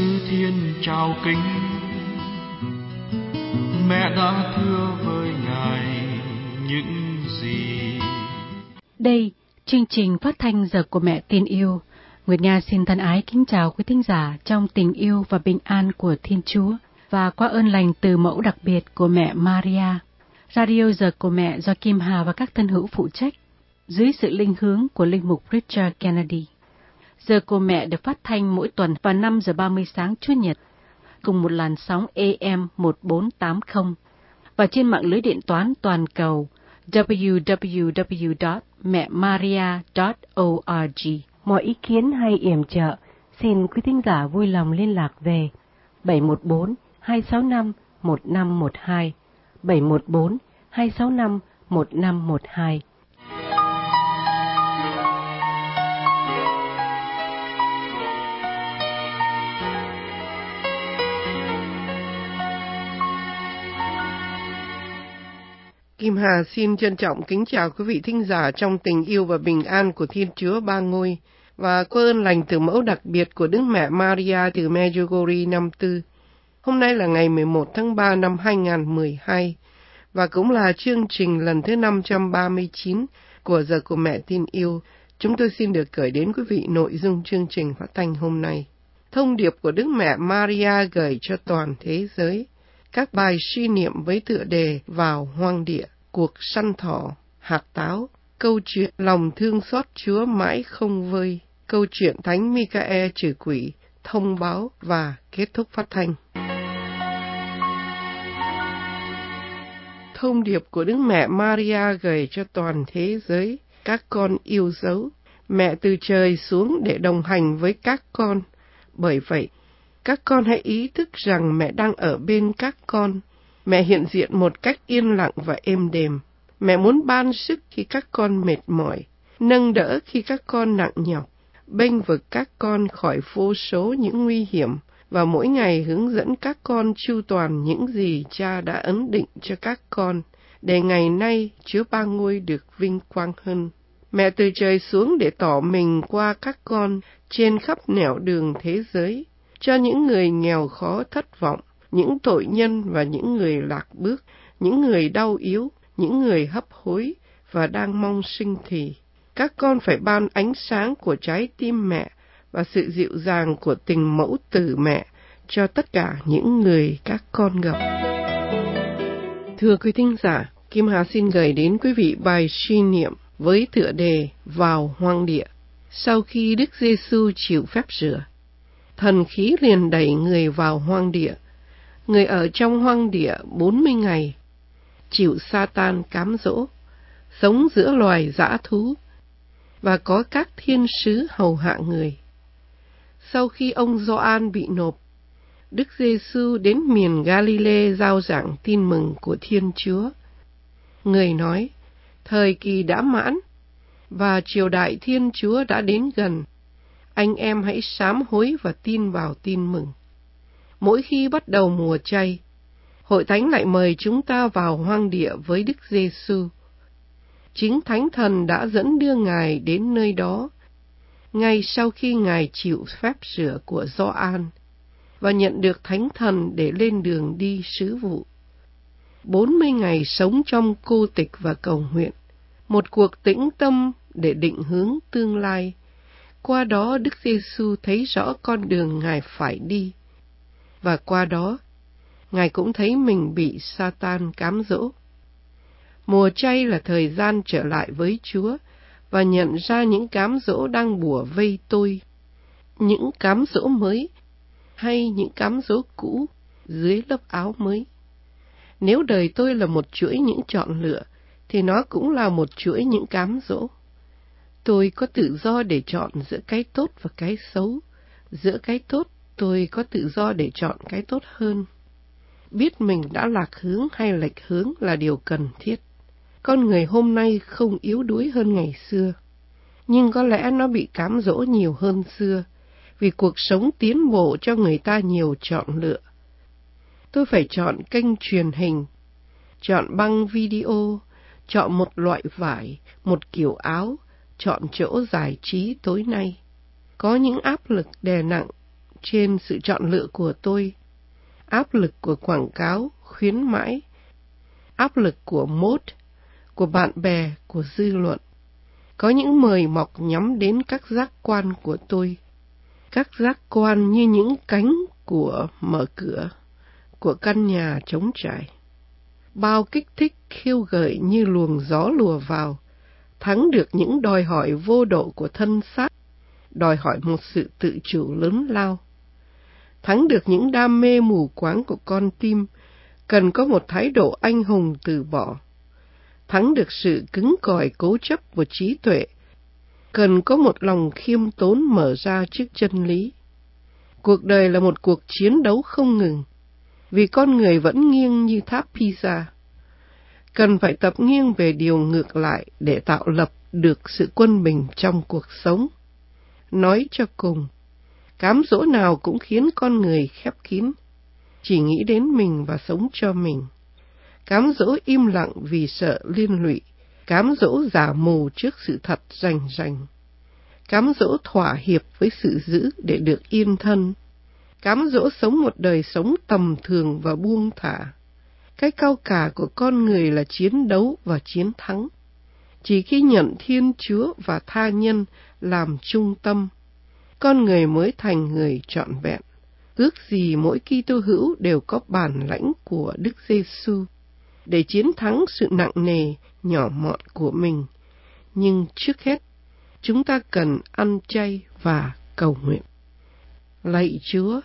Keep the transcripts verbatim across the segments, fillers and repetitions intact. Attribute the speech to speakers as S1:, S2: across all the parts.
S1: Giêsu Thiên chào kính, mẹ đã thưa với Ngài những gì.
S2: Đây, chương trình phát thanh Giờ của Mẹ Tin Yêu. Nguyệt Nga xin thân ái kính chào quý thính giả trong tình yêu và bình an của Thiên Chúa và qua ơn lành từ mẫu đặc biệt của mẹ Maria. Radio Giờ của Mẹ do Kim Hà và các thân hữu phụ trách, dưới sự linh hướng của linh mục Richard Kennedy. Giờ của Mẹ được phát thanh mỗi tuần vào năm giờ ba mươi sáng Chủ nhật, cùng một làn sóng A M một bốn tám không và trên mạng lưới điện toán toàn cầu w w w chấm mẹ maria chấm org. Mọi ý kiến hay yểm trợ, xin quý thính giả vui lòng liên lạc về bảy một bốn hai sáu năm một năm một hai, bảy một bốn hai sáu năm một năm một hai.
S3: Kim Hà xin trân trọng kính chào quý vị thính giả trong tình yêu và bình an của Thiên Chúa Ba Ngôi và qua ơn lành từ mẫu đặc biệt của Đức Mẹ Maria từ Medjugorje năm tư. Hôm nay là ngày mười một tháng ba năm hai nghìn không trăm mười hai và cũng là chương trình lần thứ năm trăm ba mươi chín của Giờ của Mẹ Tin Yêu. Chúng tôi xin được gửi đến quý vị nội dung chương trình phát thanh hôm nay. Thông điệp của Đức Mẹ Maria gửi cho toàn thế giới. Các bài suy niệm với tựa đề Vào hoang địa, cuộc săn thỏ, hạt táo, câu chuyện lòng thương xót Chúa mãi không vơi, câu chuyện Thánh Michael trừ quỷ, thông báo và kết thúc phát thanh. Thông điệp của Đức Mẹ Maria gửi cho toàn thế giới. Các con yêu dấu, mẹ từ trời xuống để đồng hành với các con. Bởi vậy, các con hãy ý thức rằng mẹ đang ở bên các con. Mẹ hiện diện một cách yên lặng và êm đềm. Mẹ muốn ban sức khi các con mệt mỏi, nâng đỡ khi các con nặng nhọc, bênh vực các con khỏi vô số những nguy hiểm và mỗi ngày hướng dẫn các con chu toàn những gì Cha đã ấn định cho các con, để ngày nay Chúa Ba Ngôi được vinh quang hơn. Mẹ từ trời xuống để tỏ mình qua các con trên khắp nẻo đường thế giới, cho những người nghèo khó thất vọng, những tội nhân và những người lạc bước, những người đau yếu, những người hấp hối và đang mong sinh thì. Các con phải ban ánh sáng của trái tim mẹ và sự dịu dàng của tình mẫu tử mẹ cho tất cả những người các con gặp. Thưa quý thính giả, Kim Hà xin gửi đến quý vị bài suy niệm với tựa đề Vào hoang địa. Sau khi Đức Giêsu chịu phép rửa, thần khí liền đẩy người vào hoang địa. Người ở trong hoang địa bốn mươi ngày, chịu Sa-tan cám dỗ, sống giữa loài dã thú, và có các thiên sứ hầu hạ người. Sau khi ông Gioan bị nộp, Đức Giêsu đến miền Galilee rao giảng tin mừng của Thiên Chúa. Người nói, thời kỳ đã mãn, và triều đại Thiên Chúa đã đến gần. Anh em hãy sám hối và tin vào tin mừng. Mỗi khi bắt đầu mùa chay, Hội Thánh lại mời chúng ta vào hoang địa với Đức Giêsu. Chính Thánh Thần đã dẫn đưa Ngài đến nơi đó, ngay sau khi Ngài chịu phép rửa của Gioan và nhận được Thánh Thần để lên đường đi sứ vụ. Bốn mươi ngày sống trong cô tịch và cầu nguyện, một cuộc tĩnh tâm để định hướng tương lai. Qua đó Đức Giêsu thấy rõ con đường Ngài phải đi, và qua đó Ngài cũng thấy mình bị Sa-tan cám dỗ. Mùa chay là thời gian trở lại với Chúa và nhận ra những cám dỗ đang bủa vây tôi, những cám dỗ mới hay những cám dỗ cũ dưới lớp áo mới. Nếu đời tôi là một chuỗi những chọn lựa, thì nó cũng là một chuỗi những cám dỗ. Tôi có tự do để chọn giữa cái tốt và cái xấu. Giữa cái tốt, tôi có tự do để chọn cái tốt hơn. Biết mình đã lạc hướng hay lệch hướng là điều cần thiết. Con người hôm nay không yếu đuối hơn ngày xưa, nhưng có lẽ nó bị cám dỗ nhiều hơn xưa, vì cuộc sống tiến bộ cho người ta nhiều chọn lựa. Tôi phải chọn kênh truyền hình, chọn băng video, chọn một loại vải, một kiểu áo, chọn chỗ giải trí tối nay. Có những áp lực đè nặng trên sự chọn lựa của tôi, áp lực của quảng cáo, khuyến mãi, áp lực của mốt, của bạn bè, của dư luận. Có những mời mọc nhắm đến các giác quan của tôi, các giác quan như những cánh của mở cửa, của căn nhà trống trải. Bao kích thích khiêu gợi như luồng gió lùa vào, thắng được những đòi hỏi vô độ của thân xác, đòi hỏi một sự tự chủ lớn lao. Thắng được những đam mê mù quáng của con tim, cần có một thái độ anh hùng từ bỏ. Thắng được sự cứng cỏi cố chấp của trí tuệ, cần có một lòng khiêm tốn mở ra trước chân lý. Cuộc đời là một cuộc chiến đấu không ngừng, vì con người vẫn nghiêng như tháp Pisa. Cần phải tập nghiêng về điều ngược lại để tạo lập được sự quân bình trong cuộc sống. Nói cho cùng, cám dỗ nào cũng khiến con người khép kín, chỉ nghĩ đến mình và sống cho mình. Cám dỗ im lặng vì sợ liên lụy, cám dỗ giả mù trước sự thật rành rành, cám dỗ thỏa hiệp với sự dữ để được yên thân, cám dỗ sống một đời sống tầm thường và buông thả. Cái cao cả của con người là chiến đấu và chiến thắng. Chỉ khi nhận Thiên Chúa và tha nhân làm trung tâm, con người mới thành người trọn vẹn. Ước gì mỗi Kitô hữu đều có bản lãnh của Đức Giêsu để chiến thắng sự nặng nề, nhỏ mọn của mình. Nhưng trước hết, chúng ta cần ăn chay và cầu nguyện. Lạy Chúa,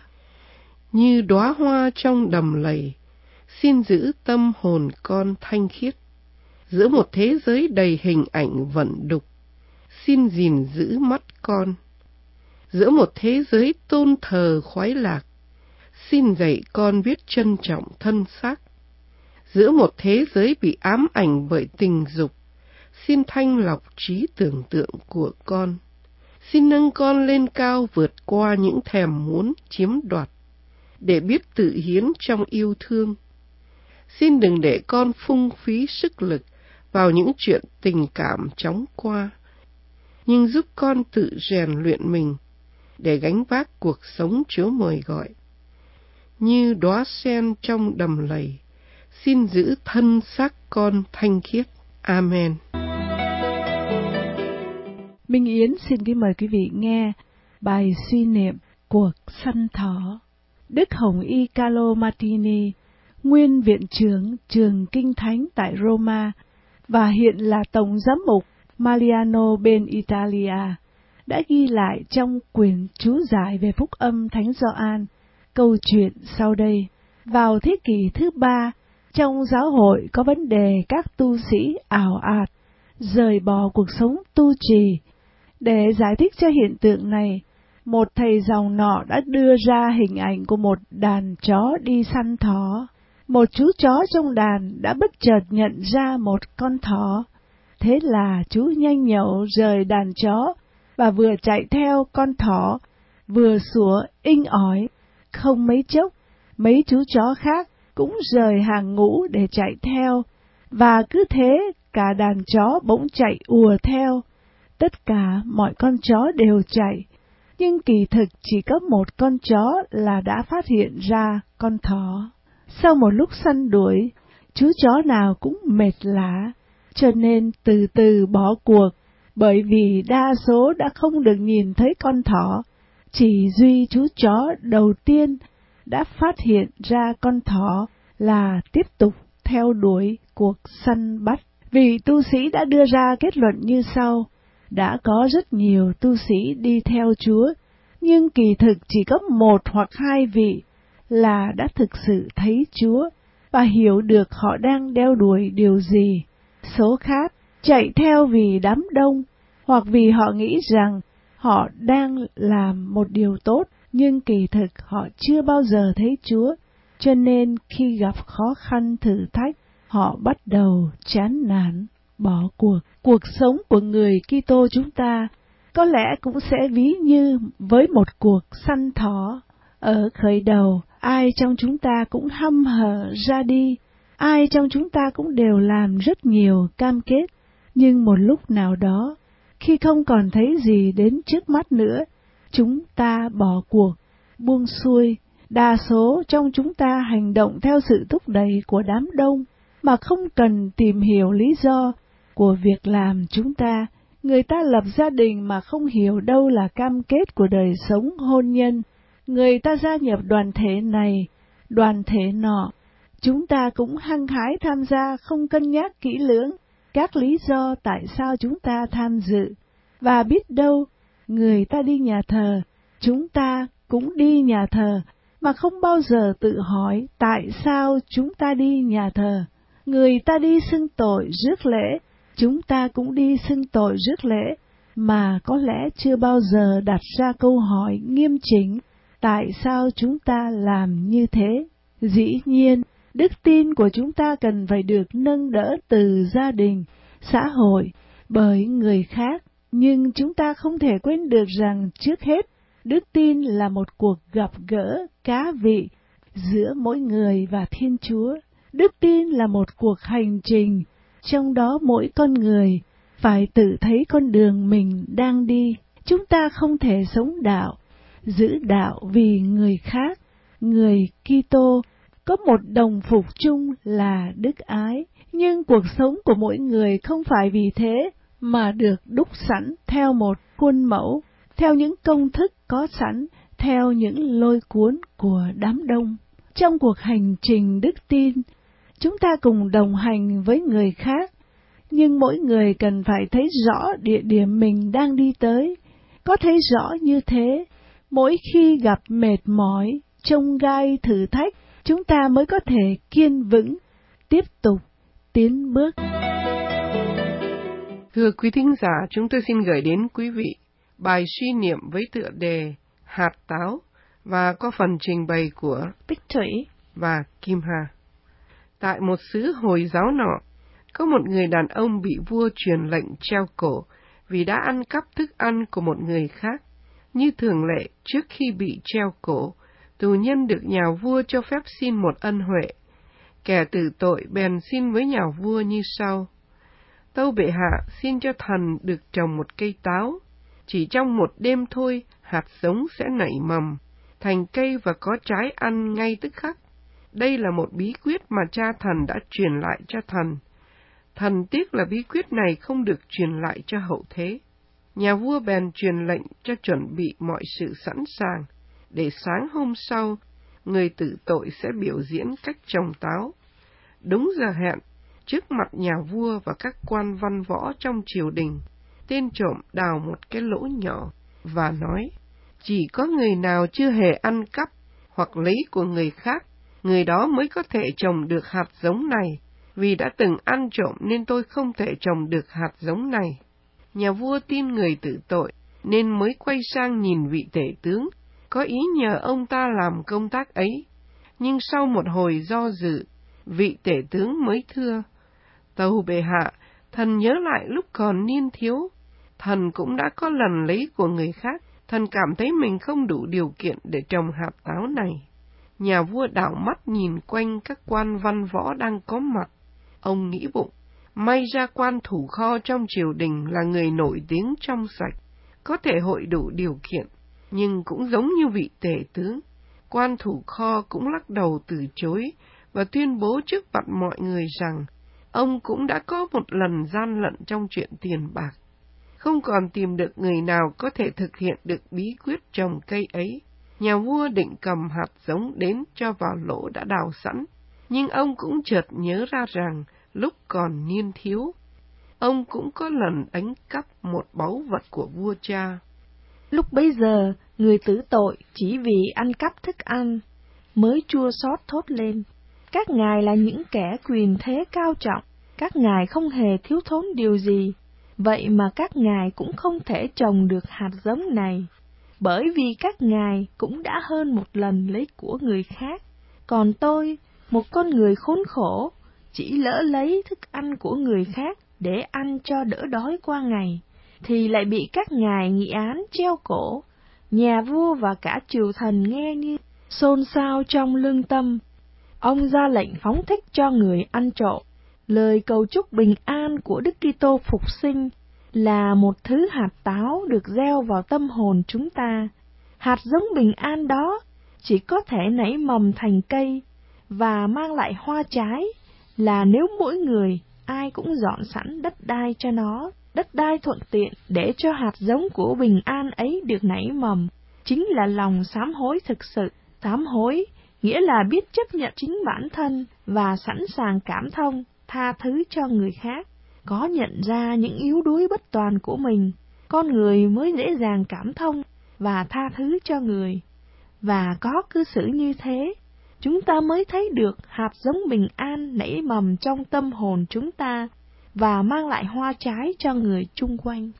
S3: như đóa hoa trong đầm lầy, xin giữ tâm hồn con thanh khiết. Giữa một thế giới đầy hình ảnh vẩn đục, xin gìn giữ mắt con. Giữa một thế giới tôn thờ khoái lạc, xin dạy con biết trân trọng thân xác. Giữa một thế giới bị ám ảnh bởi tình dục, xin thanh lọc trí tưởng tượng của con. Xin nâng con lên cao vượt qua những thèm muốn chiếm đoạt, để biết tự hiến trong yêu thương. Xin đừng để con phung phí sức lực vào những chuyện tình cảm chóng qua, nhưng giúp con tự rèn luyện mình để gánh vác cuộc sống Chúa mời gọi. Như đóa sen trong đầm lầy, xin giữ thân xác con thanh khiết. Amen.
S4: Minh Yến xin kính mời quý vị nghe bài suy niệm Cuộc săn thỏ. Đức Hồng Y Carlo Martini, nguyên viện trưởng trường Kinh Thánh tại Roma và hiện là tổng giám mục Mariano bên Italia, đã ghi lại trong quyển chú giải về phúc âm Thánh Gioan câu chuyện sau đây. Vào thế kỷ thứ ba, trong giáo hội có vấn đề các tu sĩ ảo ạt, rời bỏ cuộc sống tu trì. Để giải thích cho hiện tượng này, một thầy dòng nọ đã đưa ra hình ảnh của một đàn chó đi săn thỏ. Một chú chó trong đàn đã bất chợt nhận ra một con thỏ. Thế là chú nhanh nhẩu rời đàn chó và vừa chạy theo con thỏ, vừa sủa inh ỏi. Không mấy chốc, mấy chú chó khác cũng rời hàng ngũ để chạy theo, và cứ thế cả đàn chó bỗng chạy ùa theo. Tất cả mọi con chó đều chạy, nhưng kỳ thực chỉ có một con chó là đã phát hiện ra con thỏ. Sau một lúc săn đuổi, chú chó nào cũng mệt lả, cho nên từ từ bỏ cuộc, bởi vì đa số đã không được nhìn thấy con thỏ. Chỉ duy chú chó đầu tiên đã phát hiện ra con thỏ là tiếp tục theo đuổi cuộc săn bắt. Vị tu sĩ đã đưa ra kết luận như sau: đã có rất nhiều tu sĩ đi theo Chúa, nhưng kỳ thực chỉ có một hoặc hai vị là đã thực sự thấy Chúa và hiểu được họ đang đeo đuổi điều gì. Số khác chạy theo vì đám đông, hoặc vì họ nghĩ rằng họ đang làm một điều tốt, nhưng kỳ thực họ chưa bao giờ thấy Chúa, cho nên khi gặp khó khăn thử thách, họ bắt đầu chán nản, bỏ cuộc. Cuộc sống của người Kitô chúng ta có lẽ cũng sẽ ví như với một cuộc săn thỏ. Ở khởi đầu, ai trong chúng ta cũng hăm hở ra đi, ai trong chúng ta cũng đều làm rất nhiều cam kết, nhưng một lúc nào đó, khi không còn thấy gì đến trước mắt nữa, chúng ta bỏ cuộc, buông xuôi. Đa số trong chúng ta hành động theo sự thúc đẩy của đám đông, mà không cần tìm hiểu lý do của việc làm chúng ta. Người ta lập gia đình mà không hiểu đâu là cam kết của đời sống hôn nhân. Người ta gia nhập đoàn thể này, đoàn thể nọ. Chúng ta cũng hăng hái tham gia, không cân nhắc kỹ lưỡng các lý do tại sao chúng ta tham dự. Và biết đâu, người ta đi nhà thờ, chúng ta cũng đi nhà thờ, mà không bao giờ tự hỏi tại sao chúng ta đi nhà thờ. Người ta đi xưng tội rước lễ, chúng ta cũng đi xưng tội rước lễ, mà có lẽ chưa bao giờ đặt ra câu hỏi nghiêm chỉnh tại sao chúng ta làm như thế. Dĩ nhiên, đức tin của chúng ta cần phải được nâng đỡ từ gia đình, xã hội, bởi người khác, nhưng chúng ta không thể quên được rằng trước hết, đức tin là một cuộc gặp gỡ cá vị giữa mỗi người và Thiên Chúa. Đức tin là một cuộc hành trình, trong đó mỗi con người phải tự thấy con đường mình đang đi. Chúng ta không thể sống đạo, giữ đạo vì người khác. Người Kitô có một đồng phục chung là đức ái, nhưng cuộc sống của mỗi người không phải vì thế mà được đúc sẵn theo một khuôn mẫu, theo những công thức có sẵn, theo những lôi cuốn của đám đông. Trong cuộc hành trình đức tin, chúng ta cùng đồng hành với người khác, nhưng mỗi người cần phải thấy rõ địa điểm mình đang đi tới. Có thấy rõ như thế, mỗi khi gặp mệt mỏi, chông gai thử thách, chúng ta mới có thể kiên vững, tiếp tục tiến bước.
S3: Thưa quý thính giả, chúng tôi xin gửi đến quý vị bài suy niệm với tựa đề Hạt Táo và có phần trình bày của
S4: Bích Thủy
S3: và Kim Hà. Tại một xứ Hồi giáo nọ, có một người đàn ông bị vua truyền lệnh treo cổ vì đã ăn cắp thức ăn của một người khác. Như thường lệ, trước khi bị treo cổ, tù nhân được nhà vua cho phép xin một ân huệ. Kẻ tử tội bèn xin với nhà vua như sau: Tâu bệ hạ, xin cho thần được trồng một cây táo. Chỉ trong một đêm thôi, hạt giống sẽ nảy mầm, thành cây và có trái ăn ngay tức khắc. Đây là một bí quyết mà cha thần đã truyền lại cho thần. Thần tiếc là bí quyết này không được truyền lại cho hậu thế. Nhà vua bèn truyền lệnh cho chuẩn bị mọi sự sẵn sàng, để sáng hôm sau, người tử tội sẽ biểu diễn cách trồng táo. Đúng giờ hẹn, trước mặt nhà vua và các quan văn võ trong triều đình, tên trộm đào một cái lỗ nhỏ và nói: Chỉ có người nào chưa hề ăn cắp hoặc lấy của người khác, người đó mới có thể trồng được hạt giống này. Vì đã từng ăn trộm nên tôi không thể trồng được hạt giống này. Nhà vua tin người tử tội, nên mới quay sang nhìn vị tể tướng, có ý nhờ ông ta làm công tác ấy. Nhưng sau một hồi do dự, vị tể tướng mới thưa: Tâu bệ hạ, thần nhớ lại lúc còn niên thiếu, thần cũng đã có lần lấy của người khác, thần cảm thấy mình không đủ điều kiện để trồng hạt táo này. Nhà vua đảo mắt nhìn quanh các quan văn võ đang có mặt. Ông nghĩ bụng, may ra quan thủ kho trong triều đình là người nổi tiếng trong sạch, có thể hội đủ điều kiện. Nhưng cũng giống như vị tể tướng, quan thủ kho cũng lắc đầu từ chối và tuyên bố trước mặt mọi người rằng ông cũng đã có một lần gian lận trong chuyện tiền bạc. Không còn tìm được người nào có thể thực hiện được bí quyết trồng cây ấy. Nhà vua định cầm hạt giống đến cho vào lỗ đã đào sẵn, nhưng ông cũng chợt nhớ ra rằng lúc còn niên thiếu, ông cũng có lần đánh cắp một báu vật của vua cha.
S5: Lúc bấy giờ, người tử tội chỉ vì ăn cắp thức ăn mới chua xót thốt lên: Các ngài là những kẻ quyền thế cao trọng, các ngài không hề thiếu thốn điều gì, vậy mà các ngài cũng không thể trồng được hạt giống này, bởi vì các ngài cũng đã hơn một lần lấy của người khác. Còn tôi, một con người khốn khổ, chỉ lỡ lấy thức ăn của người khác để ăn cho đỡ đói qua ngày, thì lại bị các ngài nghị án treo cổ. Nhà vua và cả triều thần nghe như xôn xao trong lương tâm. Ông ra lệnh phóng thích cho người ăn trộm. Lời cầu chúc bình an của Đức Kitô phục sinh là một thứ hạt táo được gieo vào tâm hồn chúng ta. Hạt giống bình an đó chỉ có thể nảy mầm thành cây và mang lại hoa trái là nếu mỗi người ai cũng dọn sẵn đất đai cho nó, đất đai thuận tiện để cho hạt giống của bình an ấy được nảy mầm. Chính là lòng sám hối thực sự. Sám hối nghĩa là biết chấp nhận chính bản thân và sẵn sàng cảm thông, tha thứ cho người khác. Có nhận ra những yếu đuối bất toàn của mình, con người mới dễ dàng cảm thông và tha thứ cho người. Và có cư xử như thế, chúng ta mới thấy được hạt giống bình an nảy mầm trong tâm hồn chúng ta và mang lại hoa trái cho người chung quanh.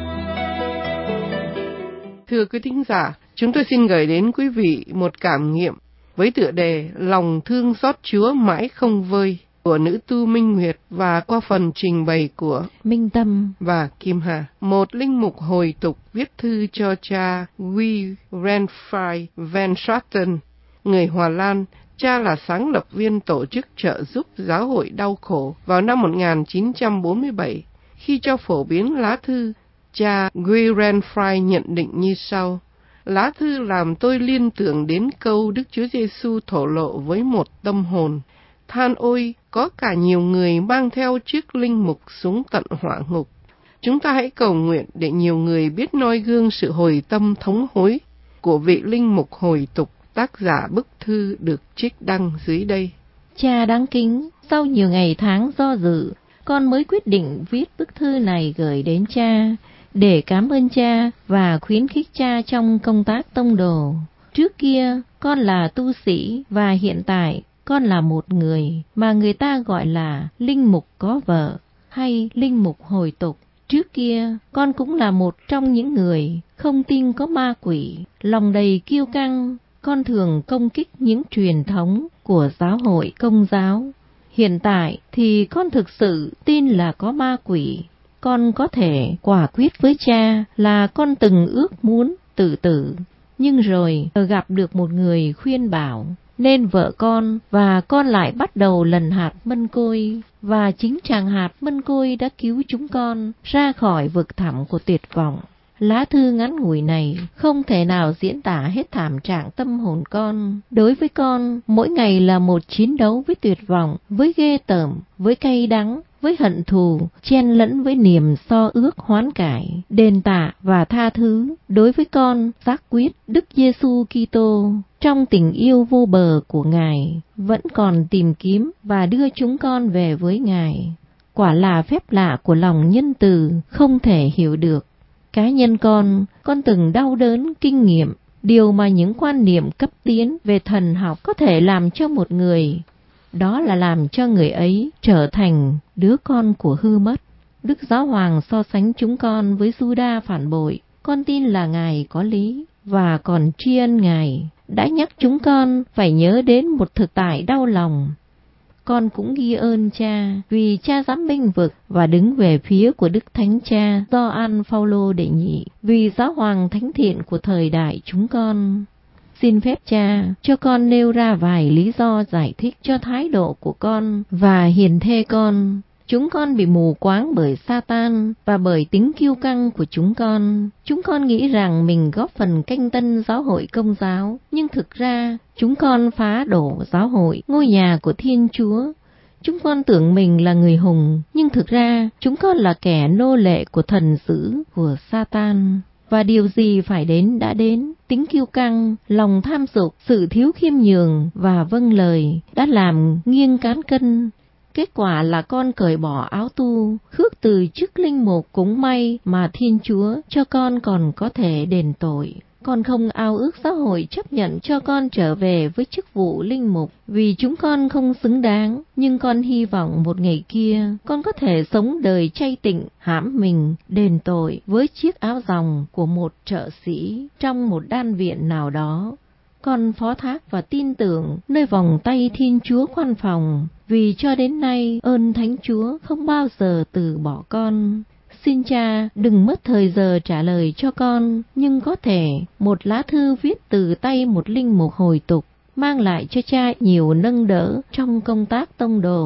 S3: Thưa quý thính giả, chúng tôi xin gửi đến quý vị một cảm nghiệm với tựa đề Lòng thương xót Chúa mãi không vơi của nữ tu Minh Nguyệt và qua phần trình bày của
S2: Minh Tâm
S3: và Kim Hà. Một linh mục hồi tục viết thư cho cha Guy Renfrey Van Straten, người Hòa Lan. Cha là sáng lập viên tổ chức trợ giúp giáo hội đau khổ vào năm một nghìn chín trăm bốn mươi bảy. Khi cho phổ biến lá thư, cha Guy Renfrey nhận định như sau: lá thư làm tôi liên tưởng đến câu Đức Chúa Giêsu thổ lộ với một tâm hồn: than ôi, có cả nhiều người mang theo chiếc linh mục xuống tận hỏa ngục. Chúng ta hãy cầu nguyện để nhiều người biết noi gương sự hồi tâm thống hối của vị linh mục hồi tục, tác giả bức thư được trích đăng dưới đây.
S6: Cha đáng kính, sau nhiều ngày tháng do dự, con mới quyết định viết bức thư này gửi đến cha, để cảm ơn cha và khuyến khích cha trong công tác tông đồ. Trước kia, con là tu sĩ và hiện tại con là một người mà người ta gọi là linh mục có vợ hay linh mục hồi tục. Trước kia, con cũng là một trong những người không tin có ma quỷ, lòng đầy kiêu căng. Con thường công kích những truyền thống của giáo hội Công giáo. Hiện tại thì con thực sự tin là có ma quỷ. Con có thể quả quyết với cha là con từng ước muốn tự tử, nhưng rồi gặp được một người khuyên bảo, nên vợ con và con lại bắt đầu lần hạt mân côi, và chính chàng hạt mân côi đã cứu chúng con ra khỏi vực thẳm của tuyệt vọng. Lá thư ngắn ngủi này không thể nào diễn tả hết thảm trạng tâm hồn con. Đối với con, mỗi ngày là một chiến đấu với tuyệt vọng, với ghê tởm, với cay đắng, với hận thù, chen lẫn với niềm so ước hoán cải, đền tạ và tha thứ. Đối với con, xác quyết Đức Giêsu Kitô trong tình yêu vô bờ của Ngài vẫn còn tìm kiếm và đưa chúng con về với Ngài. Quả là phép lạ của lòng nhân từ không thể hiểu được. Cá nhân con, con từng đau đớn kinh nghiệm điều mà những quan niệm cấp tiến về thần học có thể làm cho một người. Đó là làm cho người ấy trở thành đứa con của hư mất. Đức Giáo Hoàng so sánh chúng con với Giuđa phản bội. Con tin là Ngài có lý và còn tri ân Ngài đã nhắc chúng con phải nhớ đến một thực tại đau lòng. Con cũng ghi ơn cha vì cha dám bênh vực và đứng về phía của Đức Thánh Cha Gioan Phaolô đệ nhị, vì Giáo Hoàng thánh thiện của thời đại chúng con. Xin phép cha cho con nêu ra vài lý do giải thích cho thái độ của con và hiền thê con. Chúng con bị mù quáng bởi Satan và bởi tính kiêu căng của chúng con. Chúng con nghĩ rằng mình góp phần canh tân giáo hội Công giáo, nhưng thực ra chúng con phá đổ giáo hội, ngôi nhà của Thiên Chúa. Chúng con tưởng mình là người hùng, nhưng thực ra chúng con là kẻ nô lệ của thần dữ của Satan. Và điều gì phải đến đã đến, tính kiêu căng, lòng tham dục, sự thiếu khiêm nhường và vâng lời đã làm nghiêng cán cân. Kết quả là con cởi bỏ áo tu, khước từ chức linh mục. Cũng may mà Thiên Chúa cho con còn có thể đền tội. Con không ao ước xã hội chấp nhận cho con trở về với chức vụ linh mục, vì chúng con không xứng đáng. Nhưng con hy vọng một ngày kia, con có thể sống đời chay tịnh, hãm mình, đền tội với chiếc áo ròng của một trợ sĩ trong một đan viện nào đó. Con phó thác và tin tưởng nơi vòng tay Thiên Chúa khoan phòng, vì cho đến nay ơn Thánh Chúa không bao giờ từ bỏ con. Xin cha đừng mất thời giờ trả lời cho con, nhưng có thể một lá thư viết từ tay một linh mục hồi tục mang lại cho cha nhiều nâng đỡ trong công tác tông đồ.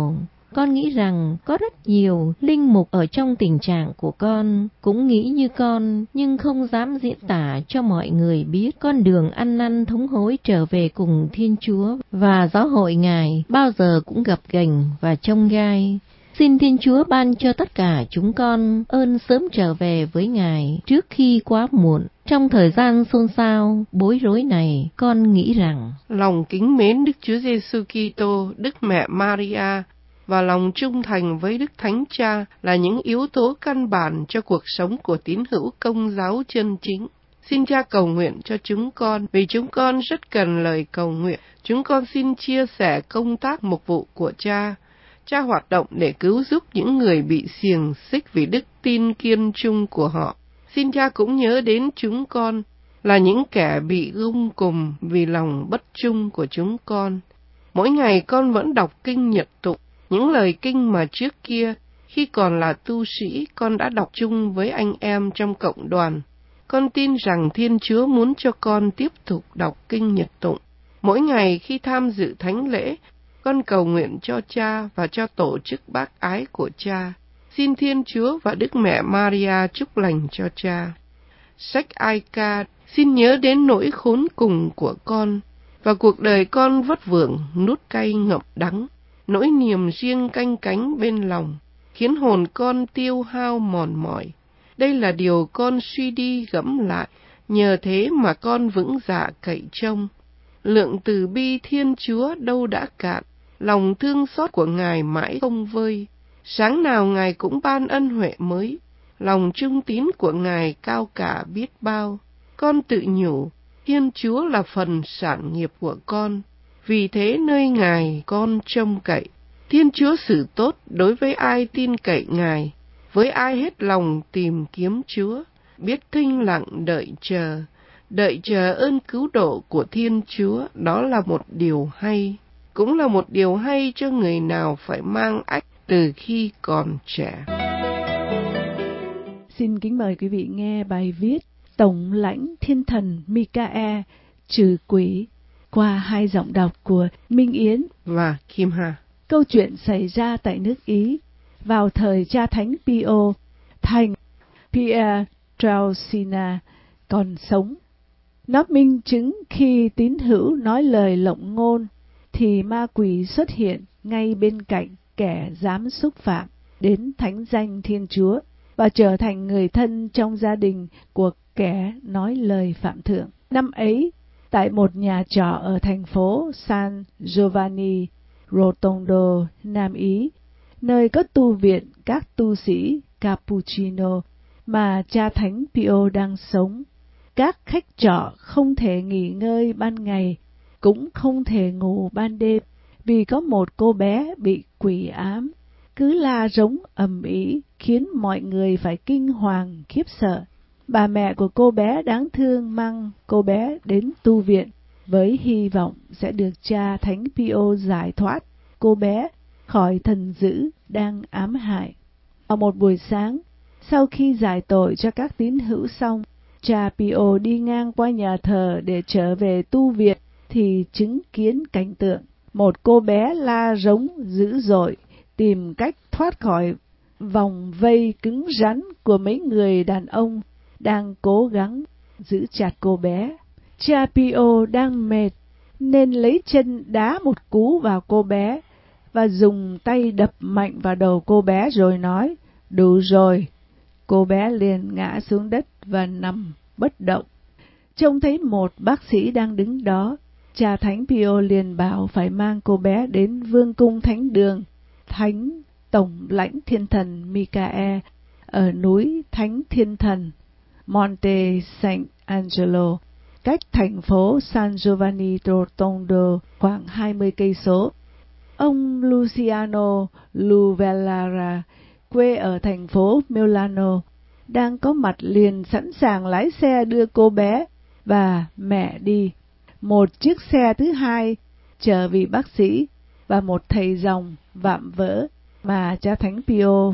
S6: Con nghĩ rằng có rất nhiều linh mục ở trong tình trạng của con, cũng nghĩ như con, nhưng không dám diễn tả cho mọi người biết con đường ăn năn thống hối trở về cùng Thiên Chúa và giáo hội Ngài bao giờ cũng gập ghềnh và chông gai. Xin Thiên Chúa ban cho tất cả chúng con ơn sớm trở về với Ngài trước khi quá muộn. Trong thời gian xôn xao, bối rối này, con nghĩ rằng
S3: lòng kính mến Đức Chúa Giêsu Kitô, Đức Mẹ Maria và lòng trung thành với Đức Thánh Cha là những yếu tố căn bản cho cuộc sống của tín hữu Công giáo chân chính. Xin Cha cầu nguyện cho chúng con, vì chúng con rất cần lời cầu nguyện. Chúng con xin chia sẻ công tác mục vụ của Cha. Cha hoạt động để cứu giúp những người bị xiềng xích vì đức tin kiên trung của họ. Xin Cha cũng nhớ đến chúng con, là những kẻ bị gông cùm vì lòng bất trung của chúng con. Mỗi ngày con vẫn đọc kinh nhật tụng, những lời kinh mà trước kia, khi còn là tu sĩ, con đã đọc chung với anh em trong cộng đoàn. Con tin rằng Thiên Chúa muốn cho con tiếp tục đọc kinh nhật tụng. Mỗi ngày khi tham dự thánh lễ, con cầu nguyện cho Cha và cho tổ chức bác ái của Cha. Xin Thiên Chúa và Đức Mẹ Maria chúc lành cho Cha. Sách Ai Ca xin nhớ đến nỗi khốn cùng của con, và cuộc đời con vất vưởng, nuốt cay ngậm đắng, nỗi niềm riêng canh cánh bên lòng, khiến hồn con tiêu hao mòn mỏi. Đây là điều con suy đi gẫm lại, nhờ thế mà con vững dạ cậy trông. Lượng từ bi Thiên Chúa đâu đã cạn, lòng thương xót của Ngài mãi không vơi. Sáng nào Ngài cũng ban ân huệ mới, lòng trung tín của Ngài cao cả biết bao. Con tự nhủ, Thiên Chúa là phần sản nghiệp của con, vì thế nơi Ngài con trông cậy. Thiên Chúa xử tốt đối với ai tin cậy Ngài, với ai hết lòng tìm kiếm Chúa, biết thinh lặng đợi chờ. Đợi chờ ơn cứu độ của Thiên Chúa, đó là một điều hay, cũng là một điều hay cho người nào phải mang ách từ khi còn trẻ.
S4: Xin kính mời quý vị nghe bài viết Tổng lãnh thiên thần Michael trừ quỷ qua hai giọng đọc của Minh Yến
S3: và Kim Hà.
S4: Câu chuyện xảy ra tại nước Ý vào thời cha thánh Pio, thành Pierre Trausina còn sống. Nó minh chứng khi tín hữu nói lời lộng ngôn, thì ma quỷ xuất hiện ngay bên cạnh kẻ dám xúc phạm đến thánh danh Thiên Chúa và trở thành người thân trong gia đình của kẻ nói lời phạm thượng. Năm ấy, tại một nhà trọ ở thành phố San Giovanni Rotondo, Nam Ý, nơi có tu viện các tu sĩ Cappuccino mà cha thánh Pio đang sống, các khách trọ không thể nghỉ ngơi ban ngày, cũng không thể ngủ ban đêm, vì có một cô bé bị quỷ ám, cứ la rống ầm ĩ khiến mọi người phải kinh hoàng khiếp sợ. Bà mẹ của cô bé đáng thương mang cô bé đến tu viện với hy vọng sẽ được cha thánh Pio giải thoát cô bé khỏi thần dữ đang ám hại. Vào một buổi sáng, sau khi giải tội cho các tín hữu xong, cha Pio đi ngang qua nhà thờ để trở về tu viện thì chứng kiến cảnh tượng một cô bé la rống dữ dội tìm cách thoát khỏi vòng vây cứng rắn của mấy người đàn ông đang cố gắng giữ chặt cô bé. Cha Pio đang mệt nên lấy chân đá một cú vào cô bé và dùng tay đập mạnh vào đầu cô bé rồi nói, đủ rồi. Cô bé liền ngã xuống đất và nằm bất động. Trông thấy một bác sĩ đang đứng đó, cha thánh Pio liền bảo phải mang cô bé đến vương cung thánh đường, thánh tổng lãnh thiên thần Michael ở núi Thánh Thiên Thần Monte Sant'Angelo, cách thành phố San Giovanni Rotondo khoảng hai mươi cây số. Ông Luciano Luvellara, quê ở thành phố Milano, đang có mặt liền sẵn sàng lái xe đưa cô bé và mẹ đi. Một chiếc xe thứ hai chở vị bác sĩ và một thầy dòng vạm vỡ mà cha thánh Pio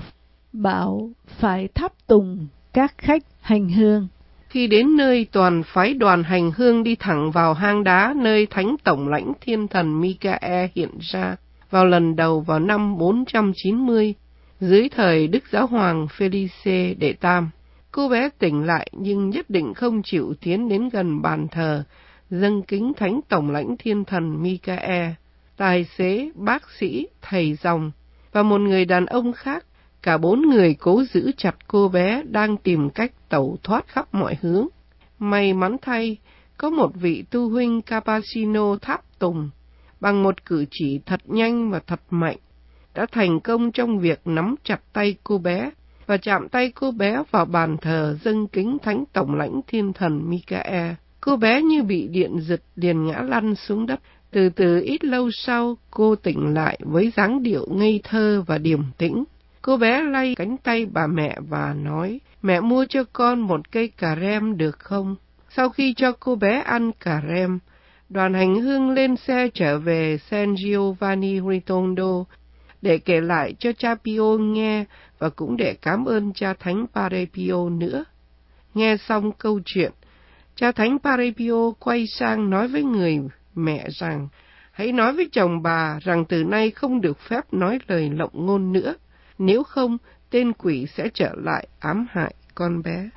S4: bảo phải thắp tùng các khách hành hương.
S3: Khi đến nơi, toàn phái đoàn hành hương đi thẳng vào hang đá nơi thánh tổng lãnh thiên thần Michael hiện ra. vào lần đầu vào năm bốn trăm chín mươi, dưới thời Đức Giáo hoàng Felice đệ Tam. Cô bé tỉnh lại nhưng nhất định không chịu tiến đến gần bàn thờ, dâng kính Thánh Tổng lãnh Thiên thần Michael, tài xế, bác sĩ, thầy dòng và một người đàn ông khác. Cả bốn người cố giữ chặt cô bé đang tìm cách tẩu thoát khắp mọi hướng. May mắn thay, có một vị tu huynh Cappuccino tháp tùng, bằng một cử chỉ thật nhanh và thật mạnh, đã thành công trong việc nắm chặt tay cô bé và chạm tay cô bé vào bàn thờ dâng kính Thánh Tổng lãnh Thiên thần Michael. Cô bé như bị điện giật liền ngã lăn xuống đất. Từ từ ít lâu sau, cô tỉnh lại với dáng điệu ngây thơ và điềm tĩnh. Cô bé lay cánh tay bà mẹ và nói, mẹ mua cho con một cây cà rem được không? Sau khi cho cô bé ăn cà rem, đoàn hành hương lên xe trở về San Giovanni Ritondo để kể lại cho cha Pio nghe và cũng để cảm ơn cha Thánh Padre Pio nữa. Nghe xong câu chuyện, cha Thánh Padre Pio quay sang nói với người mẹ rằng, hãy nói với chồng bà rằng từ nay không được phép nói lời lộng ngôn nữa, nếu không tên quỷ sẽ trở lại ám hại con bé.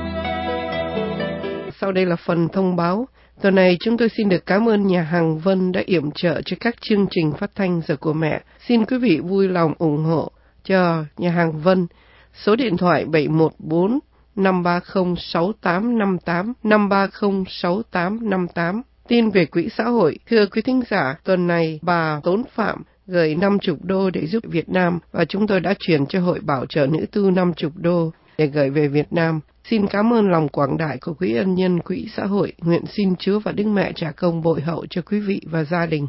S3: Sau đây là phần thông báo. Tuần này chúng tôi xin được cảm ơn nhà hàng Vân đã yểm trợ cho các chương trình phát thanh Giờ của Mẹ. Xin quý vị vui lòng ủng hộ cho nhà hàng Vân. Số điện thoại bảy một bốn năm ba không sáu tám năm tám, năm ba không sáu tám năm tám. Tin về quỹ xã hội. Thưa quý thính giả, tuần này bà Tốn Phạm gửi năm mươi đô để giúp Việt Nam và chúng tôi đã chuyển cho Hội Bảo trợ Nữ tu năm mươi đô để gửi về Việt Nam. Xin cảm ơn lòng quảng đại của quý ân nhân quỹ xã hội. Nguyện xin Chúa và Đức Mẹ trả công bội hậu cho quý vị và gia đình.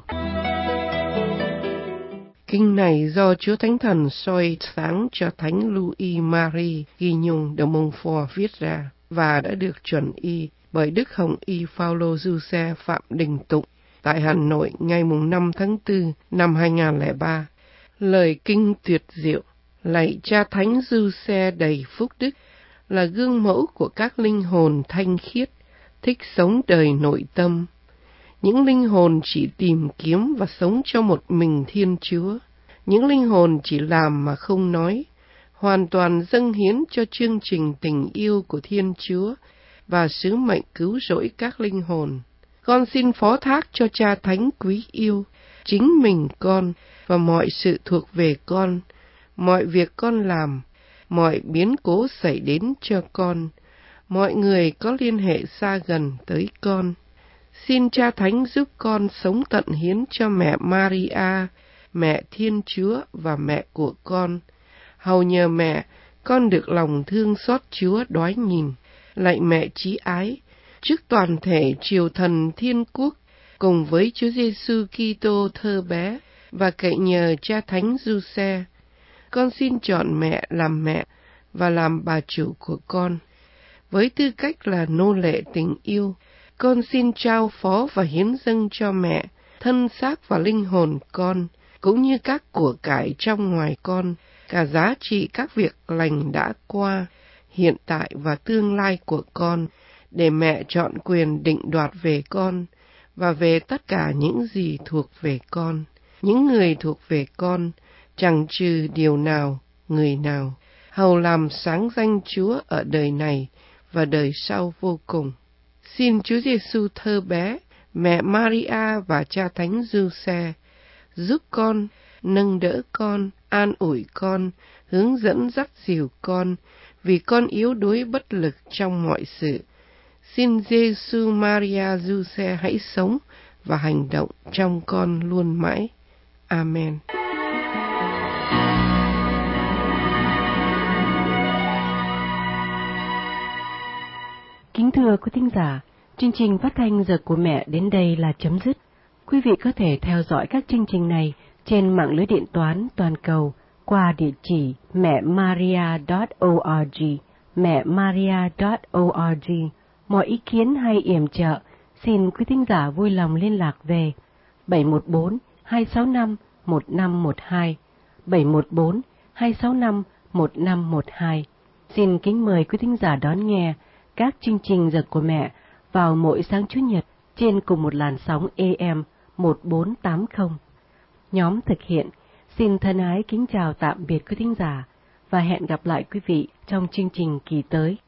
S3: Kinh này do Chúa Thánh Thần soi sáng cho Thánh Louis Marie Guignon de Montfort viết ra và đã được chuẩn y bởi Đức Hồng Y Phaolô Giuse Phạm Đình Tụng tại Hà Nội ngày năm tháng tư năm hai nghìn không trăm lẻ ba. Lời kinh tuyệt diệu. Lạy Cha Thánh Giuse đầy phúc đức, là gương mẫu của các linh hồn thanh khiết, thích sống đời nội tâm. Những linh hồn chỉ tìm kiếm và sống cho một mình Thiên Chúa. Những linh hồn chỉ làm mà không nói, hoàn toàn dâng hiến cho chương trình tình yêu của Thiên Chúa và sứ mệnh cứu rỗi các linh hồn. Con xin phó thác cho Cha Thánh quý yêu, chính mình con và mọi sự thuộc về con, mọi việc con làm, mọi biến cố xảy đến cho con, mọi người có liên hệ xa gần tới con. Xin Cha Thánh giúp con sống tận hiến cho mẹ Maria, mẹ Thiên Chúa và mẹ của con. Hầu nhờ mẹ, con được lòng thương xót Chúa đoái nhìn. Lạy mẹ chí ái, trước toàn thể triều thần Thiên Quốc, cùng với Chúa Giêsu Kitô thơ bé và cậy nhờ Cha Thánh Giuse, con xin chọn mẹ làm mẹ và làm bà chủ của con. Với tư cách là nô lệ tình yêu, con xin trao phó và hiến dâng cho mẹ thân xác và linh hồn con, cũng như các của cải trong ngoài con, cả giá trị các việc lành đã qua, hiện tại và tương lai của con, để mẹ chọn quyền định đoạt về con và về tất cả những gì thuộc về con, những người thuộc về con, chẳng trừ điều nào, người nào, hầu làm sáng danh Chúa ở đời này và đời sau vô cùng. Xin Chúa Giêsu thơ bé, mẹ Maria và Cha Thánh Giuse giúp con, nâng đỡ con, an ủi con, hướng dẫn dắt dìu con, vì con yếu đuối bất lực trong mọi sự. Xin Giêsu Maria Giuse hãy sống và hành động trong con luôn mãi. Amen.
S2: Kính thưa quý thính giả, chương trình phát thanh Giờ của Mẹ đến đây là chấm dứt. Quý vị có thể theo dõi các chương trình này trên mạng lưới điện toán toàn cầu qua địa chỉ mẹ maria chấm org, mẹ maria chấm org. Mọi ý kiến hay yểm trợ, xin quý thính giả vui lòng liên lạc về bảy một bốn hai sáu năm một năm một hai, bảy một bốn hai sáu năm một năm một hai. Xin kính mời quý thính giả đón nghe các chương trình Giờ của Mẹ vào mỗi sáng Chủ nhật trên cùng một làn sóng A M một bốn tám không. Nhóm thực hiện xin thân ái kính chào tạm biệt quý thính giả và hẹn gặp lại quý vị trong chương trình kỳ tới.